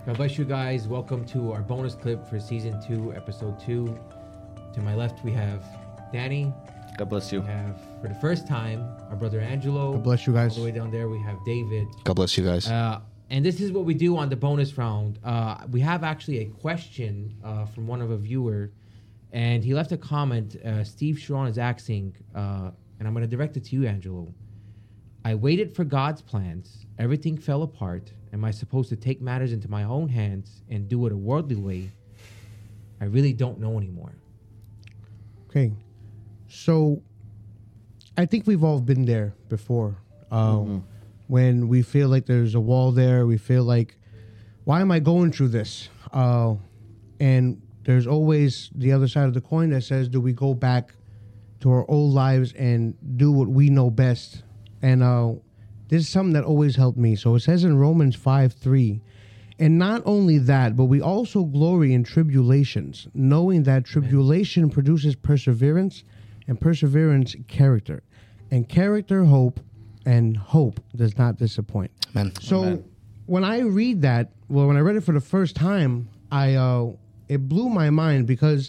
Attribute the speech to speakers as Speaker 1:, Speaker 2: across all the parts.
Speaker 1: God bless you guys. Welcome to our bonus clip for season 2, episode 2. To my left, we have Danny.
Speaker 2: God bless you.
Speaker 1: We have, for the first time, our brother Angelo.
Speaker 3: God bless you guys.
Speaker 1: All the way down there, we have David.
Speaker 4: God bless you guys.
Speaker 1: And this is what we do on the bonus round. We have actually a question from one of a viewer, and he left a comment. Steve Sharon is asking, and I'm going to direct it to you, Angelo. I waited for God's plans. Everything fell apart. Am I supposed to take matters into my own hands and do it a worldly way? I really don't know anymore.
Speaker 3: Okay. So I think we've all been there before. When we feel like there's a wall there, we feel like, why am I going through this? And there's always the other side of the coin that says, do we go back to our old lives and do what we know best? And this is something that always helped me. So it says in Romans 5:3, and not only that, but we also glory in tribulations, knowing that tribulation produces perseverance, and perseverance, character. And character, hope, and hope does not disappoint.
Speaker 4: Amen.
Speaker 3: So
Speaker 2: Amen.
Speaker 3: when I read that, well, when I read it for the first time, it blew my mind because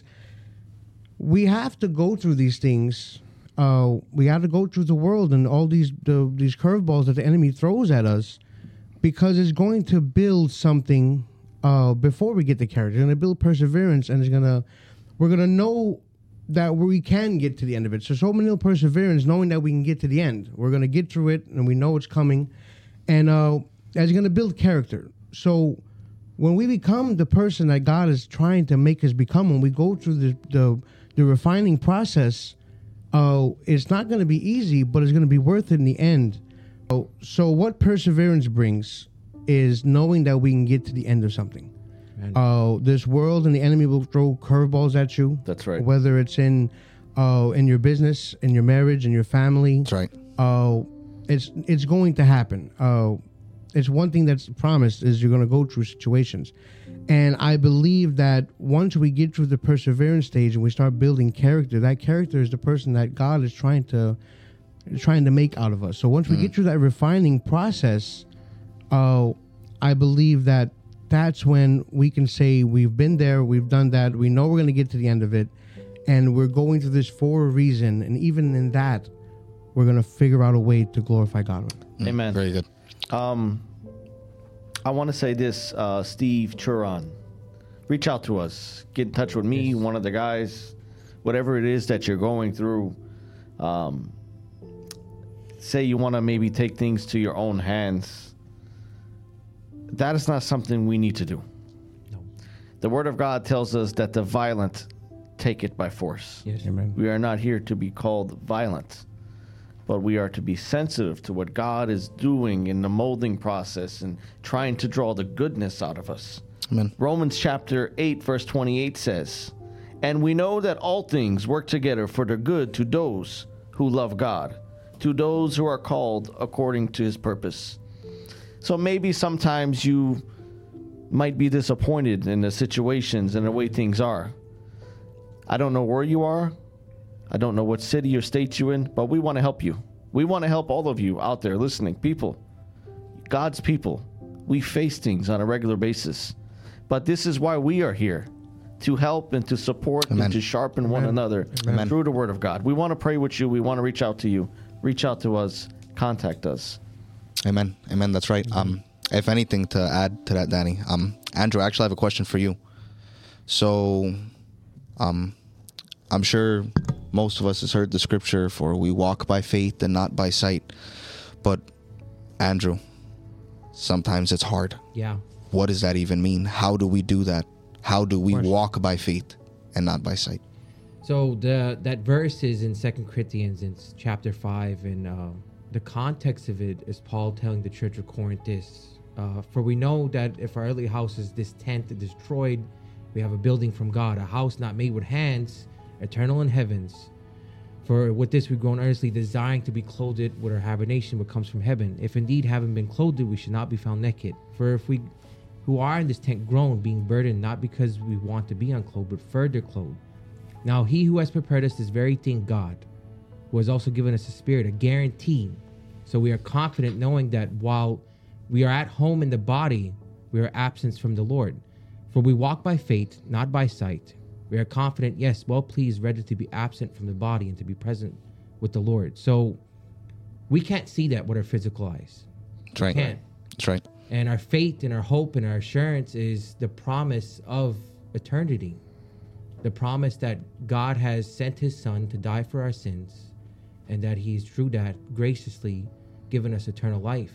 Speaker 3: we have to go through these things. We have to go through the world and all these curveballs that the enemy throws at us, because it's going to build something before we get the character. It's going to build perseverance, and we're gonna know that we can get to the end of it. So many perseverance, knowing that we can get to the end. We're going to get through it, and we know it's coming. And it's going to build character. So when we become the person that God is trying to make us become, when we go through the refining process, it's not going to be easy, but it's going to be worth it in the end. So what perseverance brings is knowing that we can get to the end of something. This world and the enemy will throw curveballs at you.
Speaker 2: That's right.
Speaker 3: Whether it's in your business, in your marriage, in your family.
Speaker 4: That's right.
Speaker 3: It's going to happen. It's one thing that's promised is you're going to go through situations. And I believe that once we get through the perseverance stage and we start building character, that character is the person that God is trying to make out of us. So once we get through that refining process, I believe that that's when we can say we've been there, we've done that, we know we're going to get to the end of it, and we're going through this for a reason. And even in that, we're going to figure out a way to glorify God.
Speaker 2: Amen.
Speaker 4: Very good.
Speaker 2: I want to say this, Steve Churon. Reach out to us. Get in touch with me, one of the guys. Whatever it is that you're going through. Say you want to maybe take things to your own hands. That is not something we need to do.
Speaker 1: No.
Speaker 2: The Word of God tells us that the violent take it by force.
Speaker 1: Yes.
Speaker 3: Amen.
Speaker 2: We are not here to be called violent, but we are to be sensitive to what God is doing in the molding process and trying to draw the goodness out of us.
Speaker 4: Amen.
Speaker 2: Romans chapter 8, verse 28 says, and we know that all things work together for the good to those who love God, to those who are called according to his purpose. So maybe sometimes you might be disappointed in the situations and the way things are. I don't know where you are. I don't know what city or state you're in, but we want to help you. We want to help all of you out there listening. People, God's people, we face things on a regular basis. But this is why we are here, to help and to support
Speaker 4: Amen.
Speaker 2: and to sharpen one another
Speaker 4: Amen.
Speaker 2: through the Word of God. We want to pray with you. We want to reach out to you. Reach out to us. Contact us.
Speaker 4: Amen. Amen. That's right. If anything to add to that, Danny, Andrew, I actually have a question for you. So, I'm sure most of us has heard the scripture for we walk by faith and not by sight. But Andrew, sometimes it's hard.
Speaker 1: Yeah.
Speaker 4: What does that even mean? How do we do that? How do we walk by faith and not by sight?
Speaker 1: So that verse is in 2 Corinthians in chapter 5, and the context of it is Paul telling the church of Corinth this. For we know that if our earthly house is this tent destroyed, we have a building from God, a house not made with hands, eternal in heavens. For with this we groan earnestly, desiring to be clothed with our habitation which comes from heaven. If indeed having been clothed, we should not be found naked. For if we who are in this tent groan, being burdened, not because we want to be unclothed, but further clothed. Now he who has prepared us this very thing, God, who has also given us a spirit, a guarantee. So we are confident knowing that while we are at home in the body, we are absent from the Lord. For we walk by faith, not by sight. We are confident, yes, well pleased, ready to be absent from the body and to be present with the Lord. So we can't see that with our physical eyes.
Speaker 4: That's right.
Speaker 1: We can't.
Speaker 4: That's right.
Speaker 1: And our faith and our hope and our assurance is the promise of eternity. The promise that God has sent his son to die for our sins, and that he's through that graciously given us eternal life.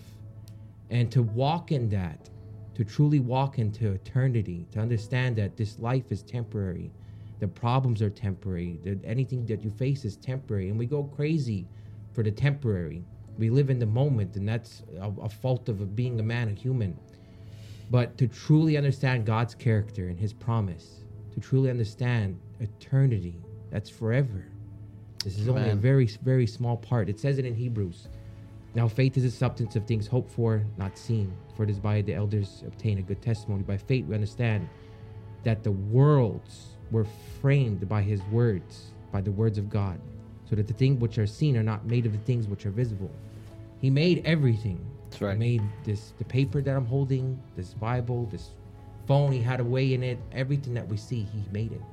Speaker 1: And to walk in that, to truly walk into eternity, to understand that this life is temporary, the problems are temporary, that anything that you face is temporary, and we go crazy for the temporary. We live in the moment, and that's a fault of being a man, a human. But to truly understand God's character and his promise, to truly understand eternity, that's forever. This is only a very, very small part. It says it in Hebrews. Now faith is the substance of things hoped for, not seen. For it is by the elders obtain a good testimony. By faith we understand that the worlds were framed by his words, by the words of God, so that the things which are seen are not made of the things which are visible. He made everything.
Speaker 2: That's right.
Speaker 1: He made the paper that I'm holding, this Bible, this phone, he had a way in it. Everything that we see, he made it.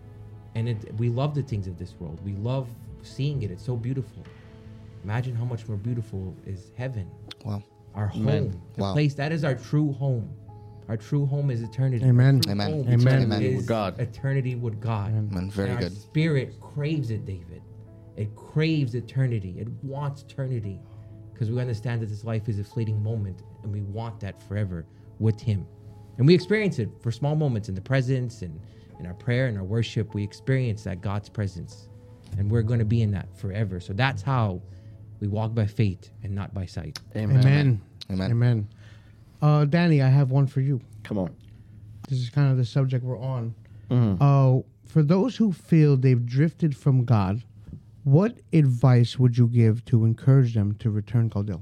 Speaker 1: And we love the things of this world. We love seeing it. It's so beautiful. Imagine how much more beautiful is heaven.
Speaker 4: Wow.
Speaker 1: Our home. The
Speaker 4: Wow.
Speaker 1: place that is our true home. Our true home is eternity.
Speaker 3: Amen.
Speaker 1: Our true
Speaker 4: Amen.
Speaker 1: home
Speaker 3: Amen.
Speaker 4: Amen.
Speaker 1: is
Speaker 2: With God.
Speaker 1: eternity with God.
Speaker 4: Amen. Very
Speaker 1: And
Speaker 4: good.
Speaker 1: Our spirit craves it, David. It craves eternity. It wants eternity. Because we understand that this life is a fleeting moment, and we want that forever with him. And we experience it for small moments in the presence and in our prayer and our worship. We experience that God's presence, and we're going to be in that forever. So that's how we walk by faith and not by sight.
Speaker 2: Amen.
Speaker 3: Amen.
Speaker 4: Amen.
Speaker 3: Amen. Danny, I have one for you.
Speaker 2: Come on.
Speaker 3: This is kind of the subject we're on.
Speaker 2: Mhm.
Speaker 3: For those who feel they've drifted from God, what advice would you give to encourage them to return, Caldil?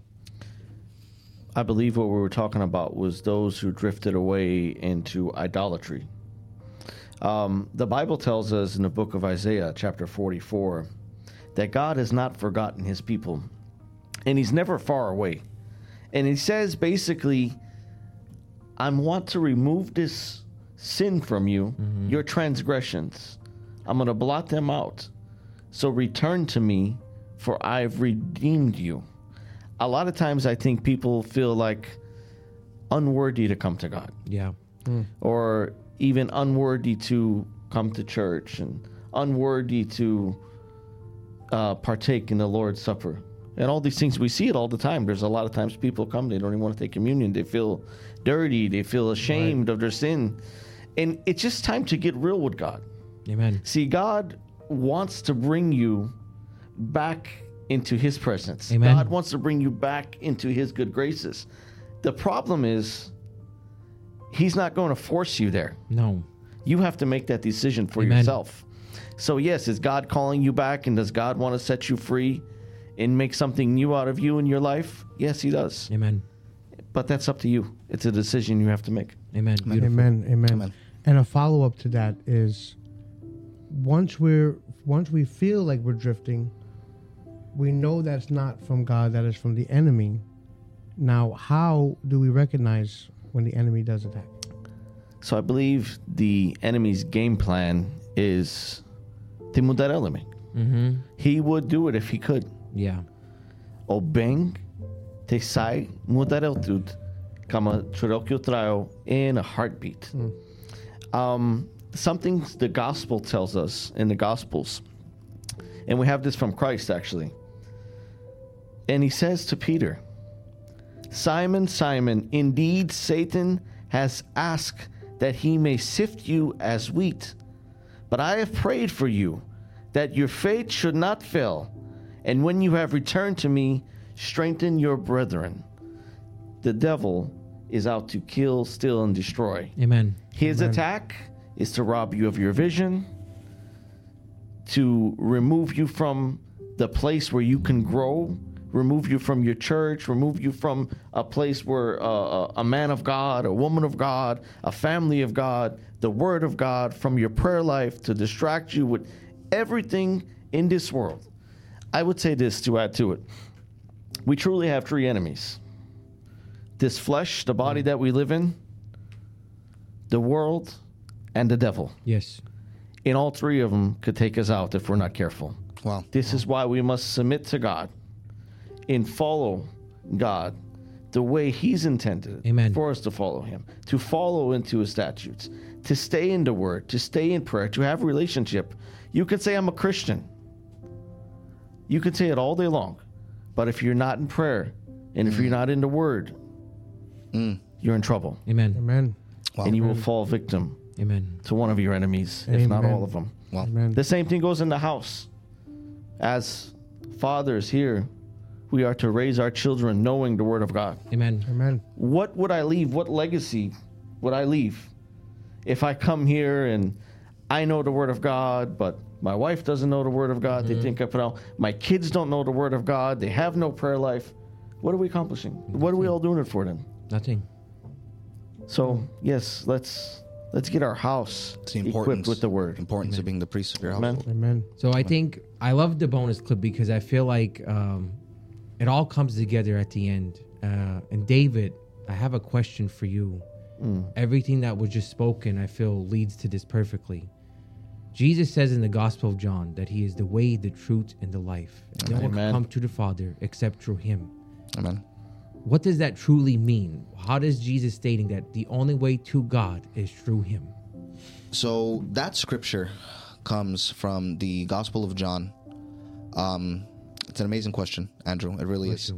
Speaker 2: I believe what we were talking about was those who drifted away into idolatry. The Bible tells us in the book of Isaiah, chapter 44, that God has not forgotten his people, and he's never far away. And he says basically, I want to remove this sin from you, your transgressions. I'm going to blot them out. So return to me, for I've redeemed you. A lot of times I think people feel like unworthy to come to God,
Speaker 1: Yeah.
Speaker 2: or even unworthy to come to church, and unworthy to partake in the Lord's Supper. And all these things, we see it all the time. There's a lot of times people come, they don't even want to take communion. They feel dirty. They feel ashamed of their sin. And it's just time to get real with God.
Speaker 1: Amen.
Speaker 2: See, God wants to bring you back into his presence.
Speaker 1: Amen.
Speaker 2: God wants to bring you back into his good graces. The problem is, he's not going to force you there.
Speaker 1: No.
Speaker 2: You have to make that decision for
Speaker 1: Amen.
Speaker 2: yourself. So yes, is God calling you back, and does God want to set you free and make something new out of you in your life? Yes, he does.
Speaker 1: Amen.
Speaker 2: But that's up to you. It's a decision you have to make.
Speaker 1: Amen. Beautiful.
Speaker 3: Amen. Amen.
Speaker 4: Amen.
Speaker 3: And a follow up to that is, once we feel like we're drifting, we know that's not from God, that is from the enemy. Now, how do we recognize when the enemy does attack?
Speaker 2: So I believe the enemy's game plan is te mudar el.
Speaker 1: Mm-hmm.
Speaker 2: He would do it if he could.
Speaker 1: Yeah.
Speaker 2: O bem te sai mudar el tudo, kama trokyo traio in a heartbeat. Something the gospel tells us in the Gospels, and we have this from Christ actually. And he says to Peter, Simon, Simon, indeed Satan has asked that he may sift you as wheat. But I have prayed for you, that your faith should not fail. And when you have returned to me, strengthen your brethren. The devil is out to kill, steal, and destroy.
Speaker 1: Amen.
Speaker 2: His attack is to rob you of your vision, to remove you from the place where you can grow, remove you from your church, remove you from a place where a man of God, a woman of God, a family of God, the word of God, from your prayer life, to distract you with everything in this world. I would say this to add to it. We truly have three enemies. This flesh, the body that we live in, the world, and the devil.
Speaker 1: Yes.
Speaker 2: And all three of them could take us out if we're not careful.
Speaker 4: Wow.
Speaker 2: This is why we must submit to God and follow God the way He's intended
Speaker 1: Amen.
Speaker 2: for us to follow Him, to follow into His statutes, to stay in the Word, to stay in prayer, to have a relationship. You could say, I'm a Christian. You could say it all day long. But if you're not in prayer and if you're not in the Word, you're in trouble.
Speaker 1: Amen.
Speaker 3: Amen.
Speaker 4: Wow.
Speaker 2: And you will fall victim
Speaker 1: Amen.
Speaker 2: to one of your enemies, if not
Speaker 3: Amen.
Speaker 2: all of them.
Speaker 4: Wow.
Speaker 3: Amen.
Speaker 2: The same thing goes in the house. As fathers here, we are to raise our children knowing the Word of God.
Speaker 1: Amen.
Speaker 3: Amen.
Speaker 2: What would I leave? What legacy would I leave if I come here and I know the Word of God, but my wife doesn't know the Word of God? They think I put out. My kids don't know the Word of God. They have no prayer life. What are we accomplishing? What are we all doing it for then?
Speaker 1: Nothing.
Speaker 2: So yes, let's get our house
Speaker 4: It's the
Speaker 2: equipped
Speaker 4: importance
Speaker 2: with the Word.
Speaker 4: Importance of being the priest of your
Speaker 2: Amen.
Speaker 4: household.
Speaker 3: Amen.
Speaker 1: So I think I love the bonus clip because I feel like it all comes together at the end. And David, I have a question for you. Everything that was just spoken, I feel, leads to this perfectly. Jesus says in the Gospel of John that He is the way, the truth, and the life. No one can
Speaker 2: Amen.
Speaker 1: come to the Father except through Him.
Speaker 4: Amen.
Speaker 1: What does that truly mean? How does Jesus stating that the only way to God is through Him?
Speaker 4: So that scripture comes from the Gospel of John. It's an amazing question, Andrew. It really is.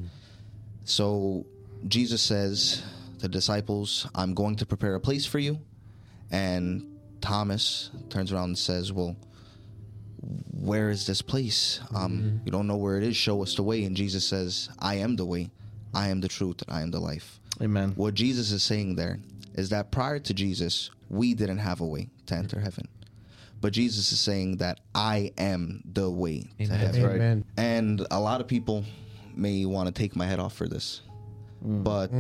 Speaker 4: So Jesus says to the disciples, I'm going to prepare a place for you. And Thomas turns around and says, well, where is this place? You don't know where it is. Show us the way. And Jesus says, I am the way. I am the truth. And I am the life.
Speaker 2: Amen.
Speaker 4: What Jesus is saying there is that prior to Jesus, we didn't have a way to enter heaven. But Jesus is saying that I am the way to
Speaker 1: Amen.
Speaker 4: heaven.
Speaker 2: Right.
Speaker 3: Amen.
Speaker 4: And a lot of people may want to take my head off for this. But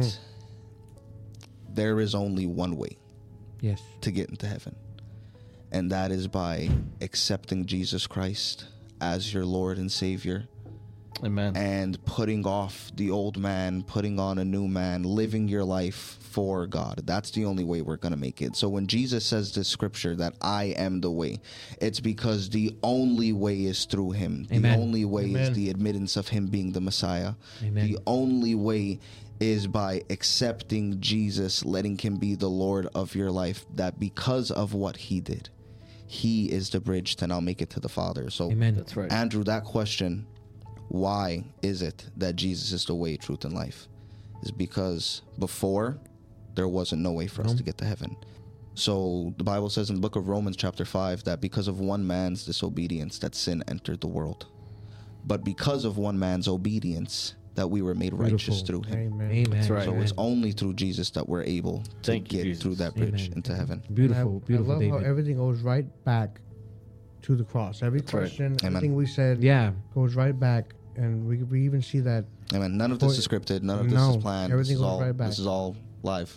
Speaker 4: there is only one way
Speaker 1: Yes.
Speaker 4: to get into heaven. And that is by accepting Jesus Christ as your Lord and Savior.
Speaker 2: Amen.
Speaker 4: And putting off the old man, putting on a new man, living your life for God. That's the only way we're going to make it. So when Jesus says this scripture that I am the way, it's because the only way is through Him.
Speaker 1: Amen.
Speaker 4: The only way is
Speaker 3: Amen.
Speaker 4: the admittance of Him being the Messiah.
Speaker 1: Amen.
Speaker 4: The only way is by accepting Jesus, letting Him be the Lord of your life, that because of what He did, He is the bridge to now make it to the Father. So
Speaker 1: Amen.
Speaker 2: That's right.
Speaker 4: Andrew, that question, why is it that Jesus is the way, truth, and life, is because before there wasn't no way for us to get to heaven. So the Bible says in the book of Romans chapter 5 that because of one man's disobedience that sin entered the world. But because of one man's obedience that we were made righteous
Speaker 1: Beautiful.
Speaker 4: through Him.
Speaker 3: Amen.
Speaker 1: Amen.
Speaker 2: That's right.
Speaker 4: So
Speaker 1: Amen.
Speaker 4: it's only through Jesus that we're able to
Speaker 2: Thank you,
Speaker 4: get
Speaker 2: Jesus.
Speaker 4: through that bridge
Speaker 1: Amen.
Speaker 4: into heaven.
Speaker 1: Beautiful, beautiful,
Speaker 3: I love
Speaker 1: David.
Speaker 3: how everything goes right back to the cross. Every
Speaker 2: That's right.
Speaker 3: question,
Speaker 4: Amen.
Speaker 3: everything we said
Speaker 1: Yeah.
Speaker 3: goes right back. And we even see that.
Speaker 4: Amen. None of this is scripted. None of this
Speaker 3: No,
Speaker 4: is planned.
Speaker 3: everything
Speaker 4: This is
Speaker 3: goes
Speaker 4: all,
Speaker 3: right back.
Speaker 4: This is all live.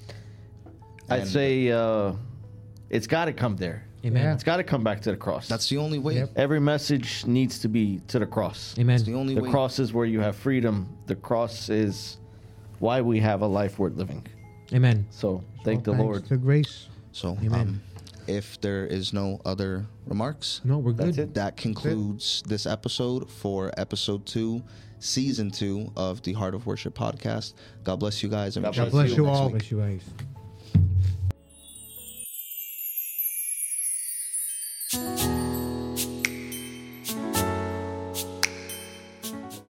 Speaker 2: I'd
Speaker 4: And
Speaker 2: say it's got to come there.
Speaker 1: Amen.
Speaker 3: Yeah.
Speaker 2: It's got to come back to the cross.
Speaker 4: That's the only way.
Speaker 3: Yep.
Speaker 2: Every message needs to be to the cross.
Speaker 1: Amen.
Speaker 4: It's the only
Speaker 2: The
Speaker 4: way.
Speaker 2: cross is where you have freedom. The cross is why we have a life worth living.
Speaker 1: Amen.
Speaker 2: So thank the
Speaker 3: Thanks
Speaker 2: Lord.
Speaker 3: to grace.
Speaker 4: So,
Speaker 1: Amen.
Speaker 4: if there is no other remarks,
Speaker 1: No, we're good.
Speaker 2: That's it.
Speaker 4: that concludes this episode for episode 2, season 2 of the Heart of Worship podcast. God bless you guys. And
Speaker 2: God
Speaker 4: we'll
Speaker 2: bless
Speaker 4: see
Speaker 2: you.
Speaker 3: Bless you
Speaker 4: next
Speaker 3: all.
Speaker 4: week.
Speaker 1: Bless you guys.